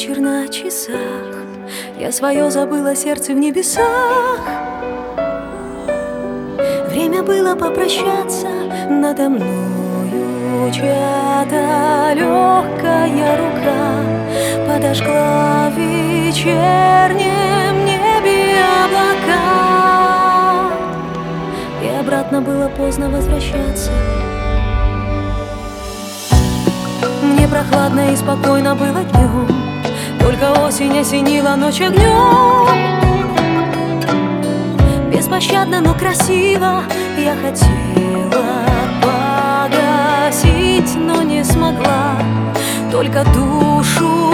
вечер на часах, я свое забыла, сердце в небесах. Время было попрощаться, надо мною чья-то легкая рука подожгла в вечернем небе облака. И обратно было поздно возвращаться. Мне прохладно и спокойно было днем, только осень осенила ночь огнем. Беспощадно, но красиво я хотела погасить, но не смогла, только душу